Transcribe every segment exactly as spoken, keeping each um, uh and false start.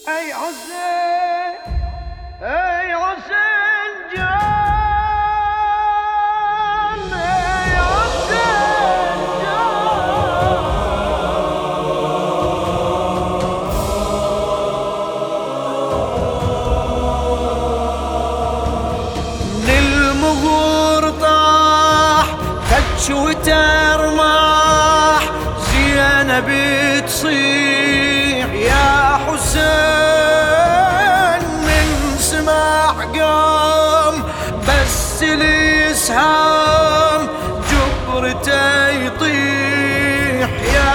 ای حسین ای حسین جان ای حسین جان للمغور طاح فتش وترماح زينب تصيح يا حسين من سماع قام بس الاسهام جبرته يطيح يا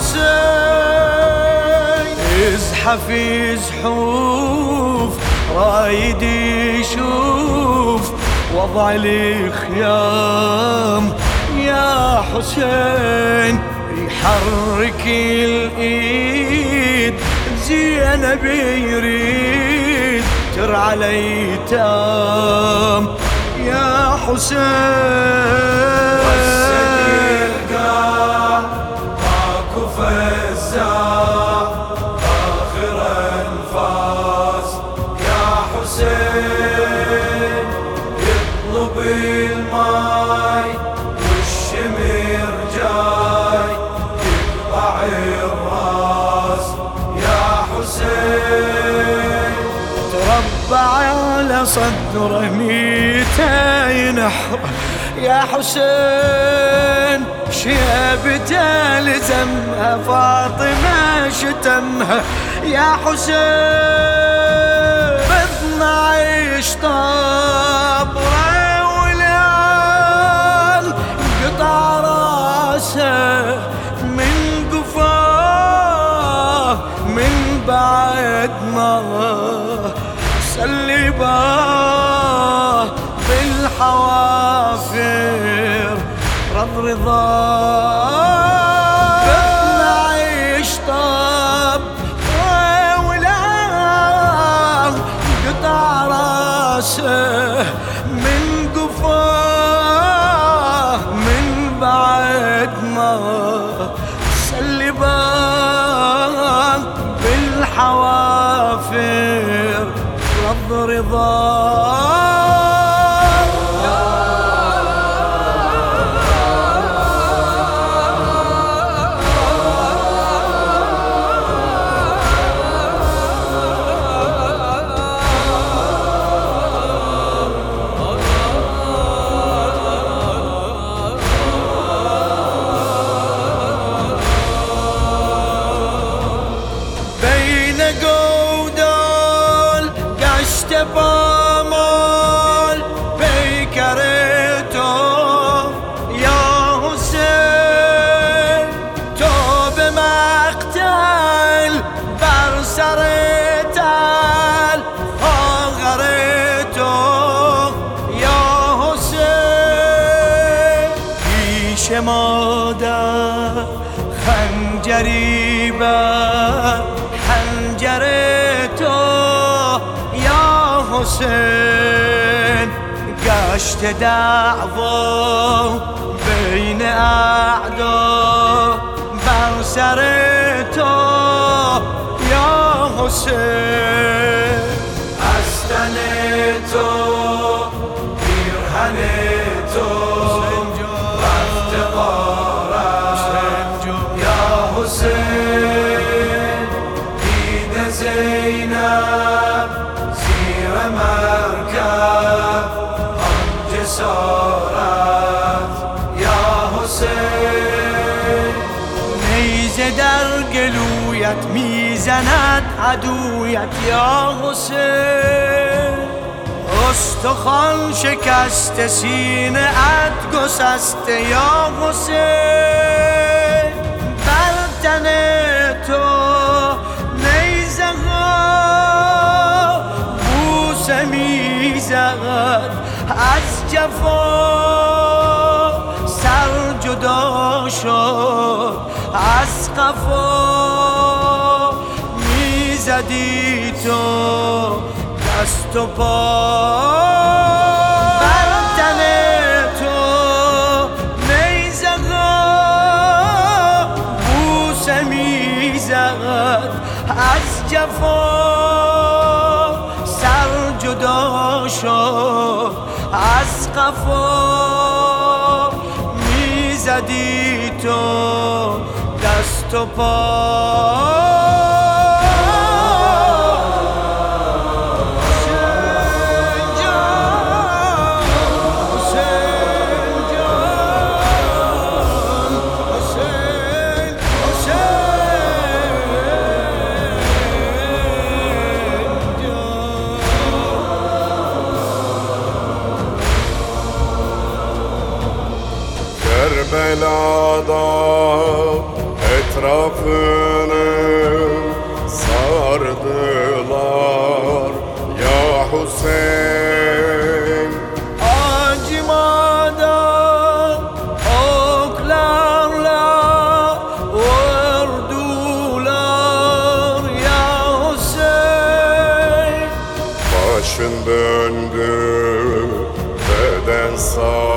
حسين ازحف يزحوف رايد يشوف وضع الخيام يا حسين يحرك الايد زينب يريد ترعى الايتام يا حسين والسدير قام ماكو فزاع اخر انفاس يا حسين يطلب الماي والشمر جاي يقطع الراس يا حسين تربع على صدره ميتين نحر يا حسين شيبته لزمها فاطمة شتمها يا حسين باثناعش طابره وليال قطع راسه من قفاه من بعد ما سلباه بالحوافر رض رضاه باثناعش طاب ولاه قطع راسه من قفاه من بعد ما سلباه بالحوافر رض رضاه بين قودال قشت بامال بيكريتو يا حسين تو بمقتل برسرتال آغريتو يا حسين پیش مادر خنجری بر حنجره تو یا حسین گشت دعوا بین اعدا بر سر تو یا حسین از تن تو پیرهن تو رفت غارت یا حسین دید زینب زیر مرکب آن جسارت یا حسین نیزه در گلویت میزند عدویت یا حسین استخوان شکست سینه ات گسسته یا حسین بر تن تو نیزه ها بوسه میزد از جفا سر جدا شد از قفا میزدی تو دست و پا بر تن تو نیزه ها بوسه میزد از جفا سر جدا شد، از قفا میزدی تو دست و پا. Kerbela'da etrafını sardılar ya Hüseyin. Acımadan oklarla vurdular ya Hüseyin. Başın döndü beden sağ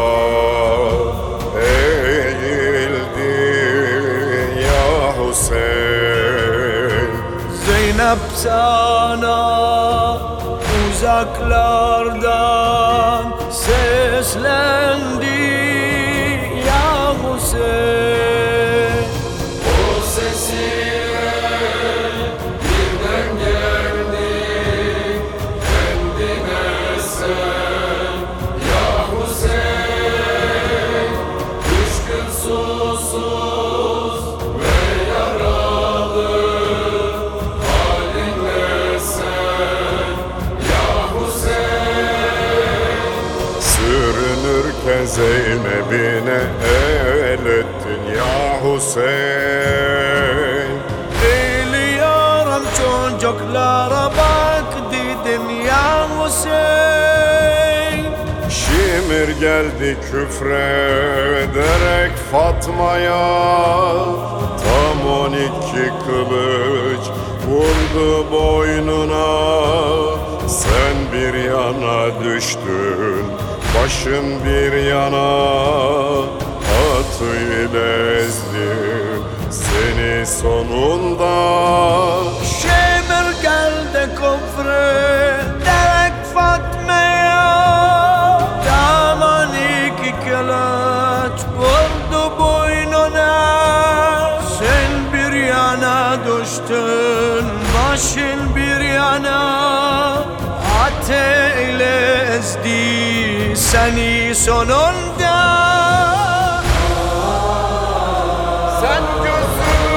eğildi ya Hüseyin. Zeynep sana uzaklardan seslendi ya Hüseyin. O sesiyle birden geldi kendine sen ya Hüseyin. Üç gün susuz ve yaralı halinle sen ya Hüseyin. Sürünürken Zeynep'ine el ettin ya Hüseyin. Biliyorum çocuklara bak dedim ya Hüseyin. Şimir geldi küfrederek Fatma'ya, tam on iki kılıç vurdu boynuna. Sen bir yana düştün, başın bir yana, atı ile ezdi seni sonunda. Şimir geldi küfrederek Fatma'ya, tam on iki kılıç vurdu boynuna. Sen bir yana düştün, başın bir yana, ateyle ezdi seni sonunda. Sen gözün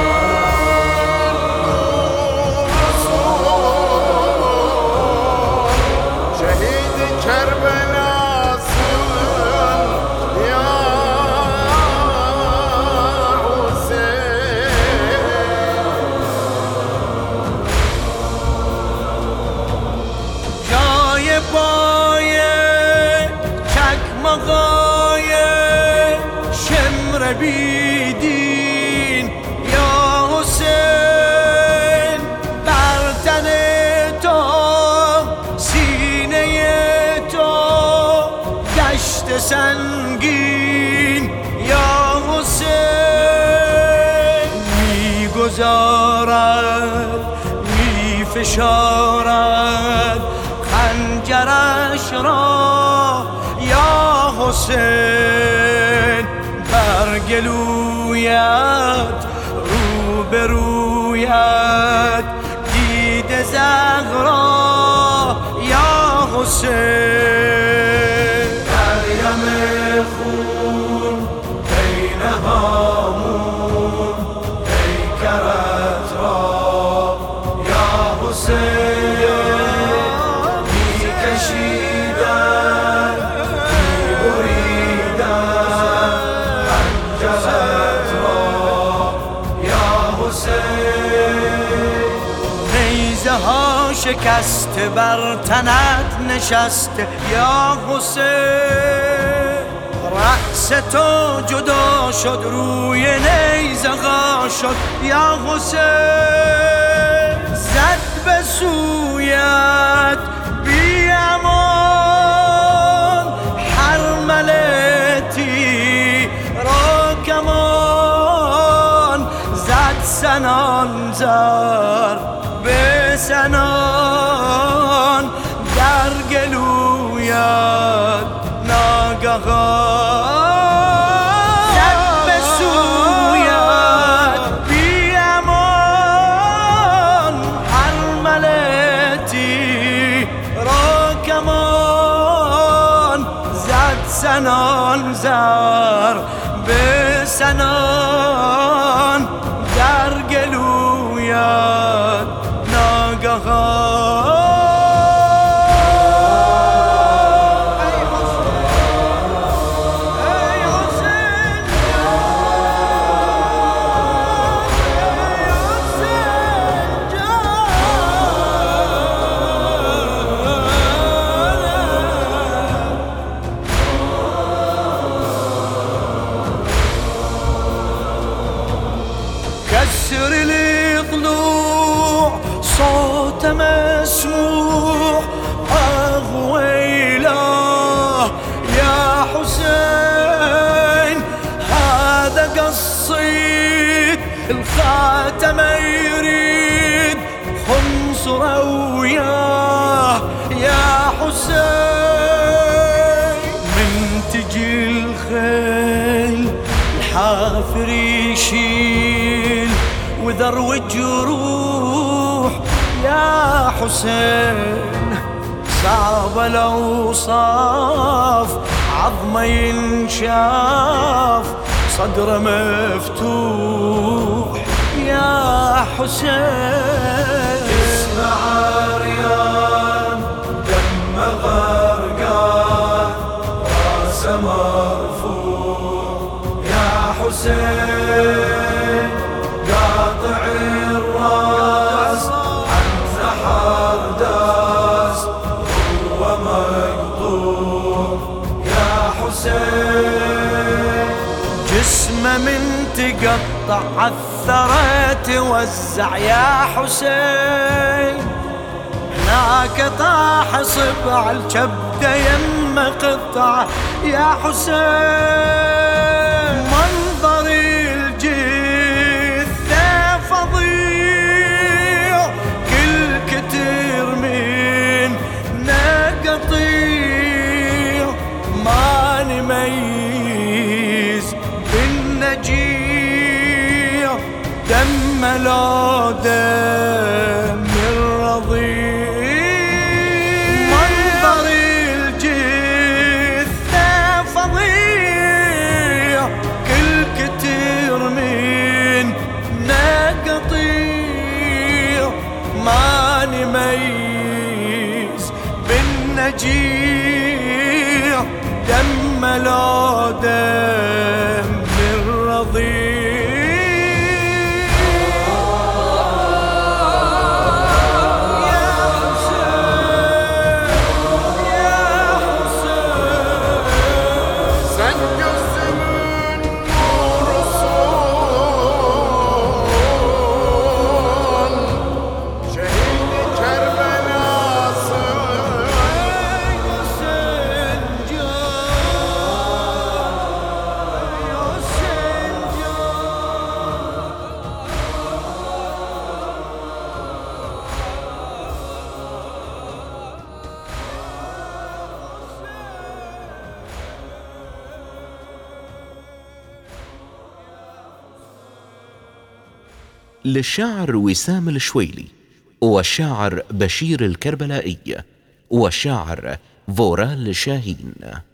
nurusun, şehidi Kerbela'sın ya Hüseyin. Jaye baye çakmağaye şemre bidin ya Hüseyin. Bertene to sineye to geçti sengin ya Hüseyin. Mi گذارد می فشارد خنجرش را یا حسین. بر گلویت روبرویت دیده زغرا یا حسین. مریم خون بین هامون پیکرت را یا حسین می کشیدن می بریدن پنجرت را یا حسین. نیزه ها شکسته بر تنت نشسته یا حسین. رأس تو جدا شد روی نیزه ها شد یا حسین. زد به سویت بی امان حرملتی را کمان. زد سنان زر به بسنان در گلویت ناگهان زد به سویت بی امان ارملتی را کمان زد سنان زر به سنان در گلویت ناگهان كسر الضلوع صوت مسموع أغويله يا حسين هذا قصيد الخاتم يريد خنصر وياه يا حسين من تجي الخيل الحافر يشيل وذروج جروح يا حسين صعب الأوصاف عظمه ينشاف صدره مفتوح يا حسين اسمع عريان دم غرقان راسه مرفوع يا حسين قاطع الراس عن زحر داس هو مقطوع يا حسين جسمه من تقطع عالثرى توزع يا حسين هناك طاح صبع الكبده يم قطع يا حسين منظر الجثه فظيع كل كتير من نقطيع ما نميز بالنجيع دم لو دم الرضيع منظر الجثة فظيع كل كتير من نقطيع ما نميز بالنجيع دم لو دم الرضيع للشاعر وسام الشويلي والشاعر بشير الكربلائي والشاعر فورال شاهين.